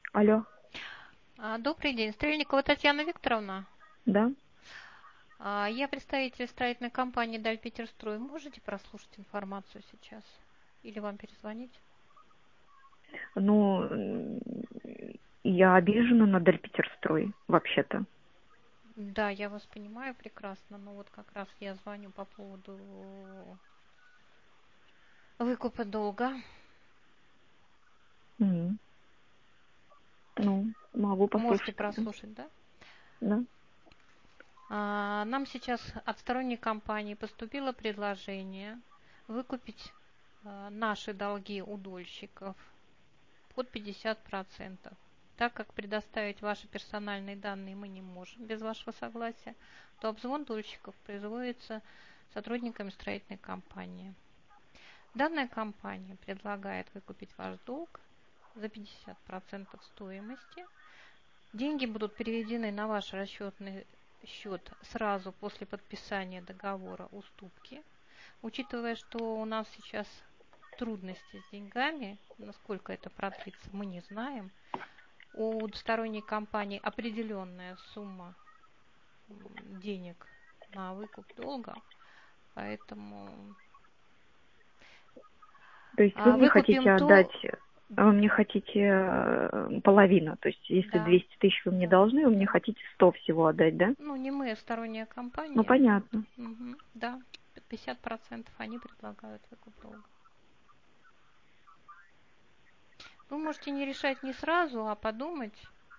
Алло, Добрый день. Стрельникова Татьяна Викторовна. да? Я представитель строительной компании Дальпетерстрой. Можете прослушать информацию сейчас? Или вам перезвонить? Ну, я обижена на Дальпетерстрой, вообще-то. Да, я вас понимаю прекрасно, но вот как раз я звоню по поводу выкупа долга. М. Ну, могу Можете послушать, да? прослушать, да? Да. Нам сейчас от сторонней компании поступило предложение выкупить наши долги у дольщиков под 50%. Так как предоставить ваши персональные данные мы не можем без вашего согласия, то обзвон дольщиков производится сотрудниками строительной компании. Данная компания предлагает выкупить ваш долг за 50% стоимости. Деньги будут переведены на ваш расчетный счет сразу после подписания договора уступки. Учитывая, что у нас сейчас трудности с деньгами, насколько это продлится, мы не знаем. У сторонней компании определенная сумма денег на выкуп долга, поэтому То есть вы мне хотите выкупим отдать, то, вы мне хотите половину. То есть если да, 200 тысяч вы мне да, должны, вы мне да. хотите 100 всего отдать, да? Ну, не мы, а сторонняя Ну, компания. Вот, понятно. да, 50% они предлагают выкуп долга. Вы можете не решать не сразу, а подумать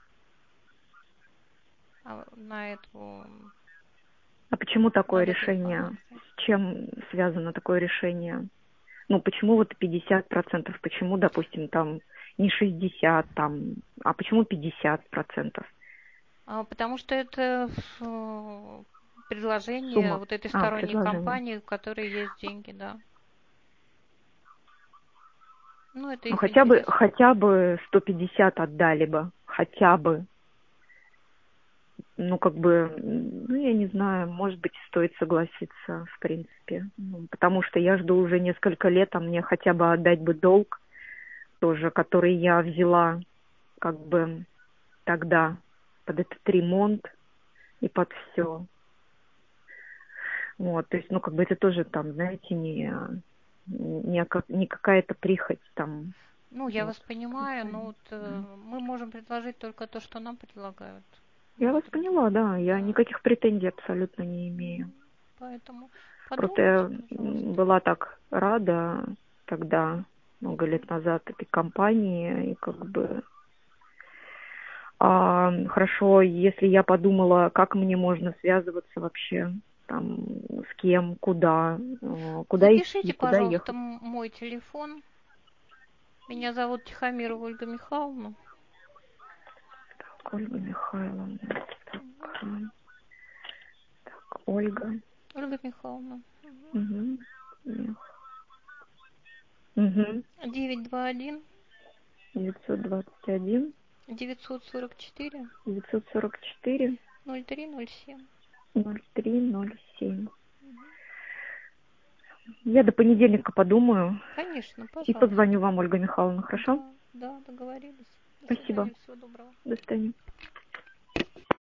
на эту, А почему такое над этой решение? информацией. С чем связано такое решение? Ну, почему вот 50%? Почему, допустим, там не 60, там, а почему 50%? Потому что это предложение Сумма. вот этой А, сторонней предложение. компании, у которой есть деньги, да. Ну, это Ну, их интерес. хотя бы 150 отдали бы. Хотя бы. Ну, как бы, ну, я не знаю, может быть, стоит согласиться, в принципе. Ну, потому что я жду уже несколько лет, а мне хотя бы отдать бы долг тоже, который я взяла, как бы, тогда под этот ремонт и под все. Вот, то есть, ну, как бы это тоже там, знаете, не какая-то прихоть там. Ну, я Вот. вас понимаю, но вот мы можем предложить только то, что нам предлагают. Я Без вас других. поняла, да, я Да. никаких претензий абсолютно не имею. Поэтому Просто подумайте, я пожалуйста. была так рада тогда, много лет назад, этой компании, и как бы... хорошо, если я подумала, как мне можно связываться вообще, там, с кем, куда идти, Запишите, куда пожалуйста, ехать. мой телефон. Меня зовут Тихомирова Ольга Михайловна. Так, Ольга Михайловна. Так, Ольга. Ольга Михайловна. Угу. Угу. 921 921 944 944 0307. 0307. Я до понедельника подумаю Конечно, и пожалуйста. позвоню вам, Ольга Михайловна, хорошо? Да, да, договорились. До Спасибо. свидания, всего доброго. До свидания.